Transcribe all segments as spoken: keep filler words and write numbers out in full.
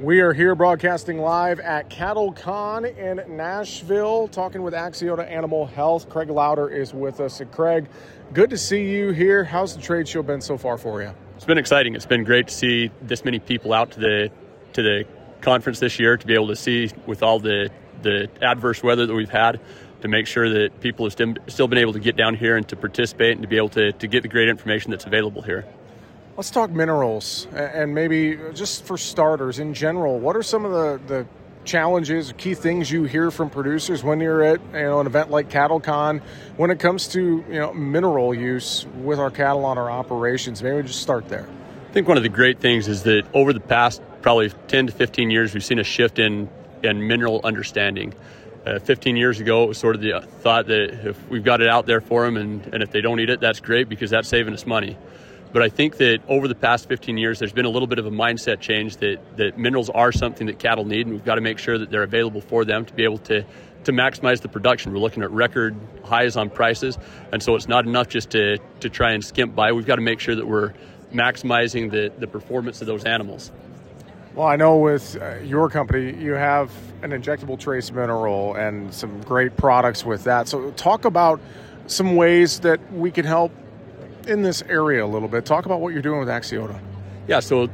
We are here broadcasting live at CattleCon in Nashville, talking with Axiota Animal Health. Craig Lauder is with us. And Craig, good to see you here. How's the trade show been so far for you? It's been exciting. It's been great to see this many people out to the to the conference this year, to be able to see with all the, the adverse weather that we've had, to make sure that people have still, still been able to get down here and to participate and to be able to, to get the great information that's available here. Let's talk minerals, and maybe just for starters, in general, what are some of the, the challenges, key things you hear from producers when you're at you know an event like CattleCon when it comes to you know mineral use with our cattle on our operations? Maybe we just start there. I think one of the great things is that over the past probably ten to fifteen years, we've seen a shift in, in mineral understanding. Uh, fifteen years ago, it was sort of the thought that if we've got it out there for them and, and if they don't eat it, that's great because that's saving us money. But I think that over the past fifteen years, there's been a little bit of a mindset change that, that minerals are something that cattle need, and we've got to make sure that they're available for them to be able to, to maximize the production. We're looking at record highs on prices, and so it's not enough just to, to try and skimp by. We've got to make sure that we're maximizing the, the performance of those animals. Well, I know with uh, your company, you have an injectable trace mineral and some great products with that. So talk about some ways that we can help in this area a little bit. Talk about what you're doing with Axiota. Yeah, so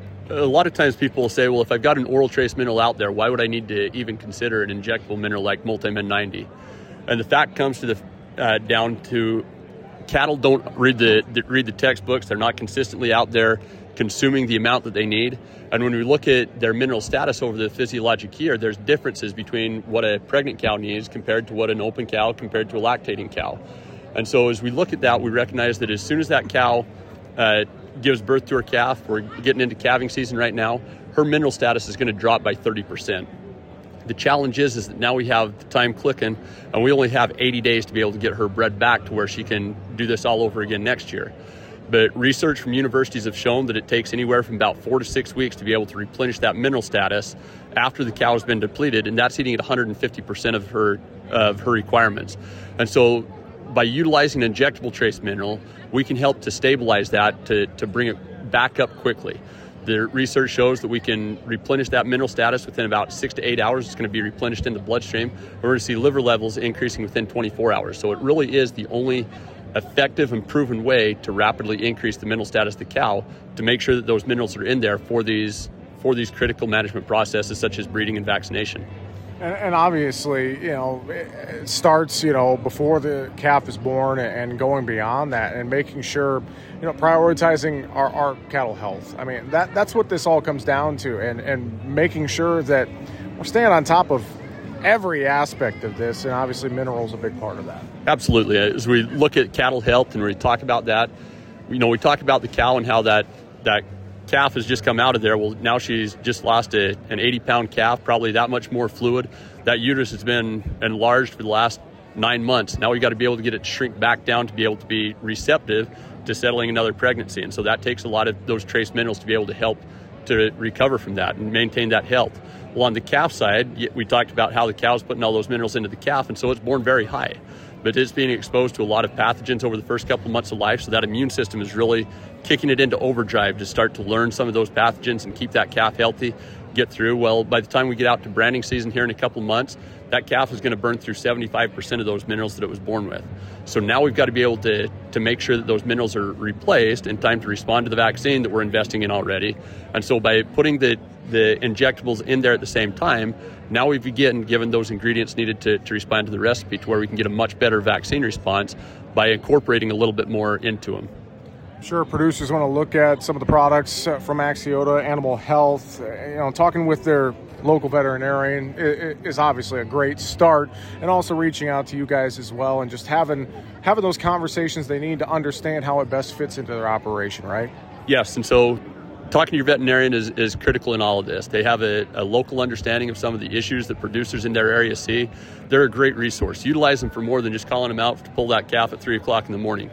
a lot of times people will say, well, if I've got an oral trace mineral out there, why would I need to even consider an injectable mineral like Multimin ninety? And the fact comes to the uh, down to cattle don't read the, the read the textbooks. They're not consistently out there consuming the amount that they need. And when we look at their mineral status over the physiologic year, there's differences between what a pregnant cow needs compared to what an open cow compared to a lactating cow. And so as we look at that, we recognize that as soon as that cow uh, gives birth to her calf, we're getting into calving season right now, her mineral status is going to drop by thirty percent. The challenge is, is that now we have the time clicking, and we only have eighty days to be able to get her bred back to where she can do this all over again next year. But research from universities have shown that it takes anywhere from about four to six weeks to be able to replenish that mineral status after the cow has been depleted, and that's eating at one hundred fifty percent of her of her requirements. And so by utilizing an injectable trace mineral, we can help to stabilize that, to, to bring it back up quickly. The research shows that we can replenish that mineral status within about six to eight hours. It's going to be replenished in the bloodstream. We're going to see liver levels increasing within twenty-four hours. So it really is the only effective and proven way to rapidly increase the mineral status of the cow, to make sure that those minerals are in there for these for these critical management processes such as breeding and vaccination. And, and obviously, you know, it starts, you know, before the calf is born and going beyond that, and making sure, you know, prioritizing our, our cattle health. I mean, that that's what this all comes down to, and, and making sure that we're staying on top of every aspect of this, and obviously minerals a big part of that. Absolutely. As we look at cattle health and we talk about that, you know, we talk about the cow and how that that calf has just come out of there. Well, now she's just lost a, an eighty pound calf, probably that much more fluid. That uterus has been enlarged for the last nine months. Now we've got to be able to get it to shrink back down to be able to be receptive to settling another pregnancy. And so that takes a lot of those trace minerals to be able to help to recover from that and maintain that health. Well, on the calf side, we talked about how the cow's putting all those minerals into the calf, and so it's born very high. But it's being exposed to a lot of pathogens over the first couple of months of life, so that immune system is really kicking it into overdrive to start to learn some of those pathogens and keep that calf healthy, get through. Well, by the time we get out to branding season here in a couple of months, that calf is going to burn through seventy-five percent of those minerals that it was born with. So now we've got to be able to, to make sure that those minerals are replaced in time to respond to the vaccine that we're investing in already. And so by putting the, the injectables in there at the same time, now we begin given those ingredients needed to, to respond to the recipe to where we can get a much better vaccine response by incorporating a little bit more into them. Sure, producers want to look at some of the products from Axiota Animal Health. You know, talking with their local veterinarian is obviously a great start, and also reaching out to you guys as well, and just having having those conversations they need to understand how it best fits into their operation, right? Yes, and so talking to your veterinarian is, is critical in all of this. They have a, a local understanding of some of the issues that producers in their area see. They're a great resource. Utilize them for more than just calling them out to pull that calf at three o'clock in the morning.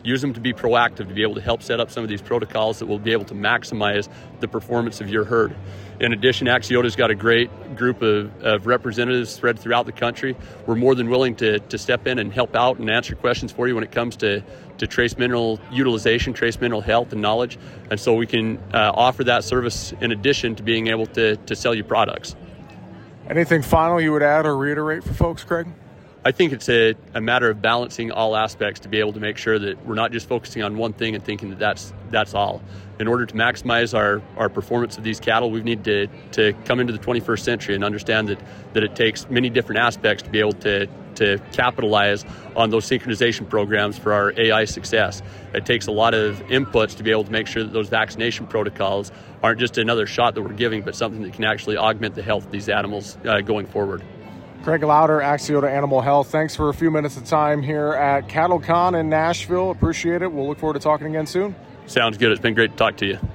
use them to be proactive, to be able to help set up some of these protocols that will be able to maximize the performance of your herd. In addition, Axiota's got a great group of, of representatives spread throughout the country. We're more than willing to, to step in and help out and answer questions for you when it comes to, to trace mineral utilization, trace mineral health and knowledge. And so we can uh, offer that service in addition to being able to, to sell you products. Anything final you would add or reiterate for folks, Craig? I think it's a, a matter of balancing all aspects to be able to make sure that we're not just focusing on one thing and thinking that that's that's all. In order to maximize our, our performance of these cattle, we need to, to come into the twenty-first century and understand that, that it takes many different aspects to be able to, to capitalize on those synchronization programs for our A I success. It takes a lot of inputs to be able to make sure that those vaccination protocols aren't just another shot that we're giving, but something that can actually augment the health of these animals uh, going forward. Craig Lowder, Axiota Animal Health, thanks for a few minutes of time here at CattleCon in Nashville. Appreciate it. We'll look forward to talking again soon. Sounds good. It's been great to talk to you.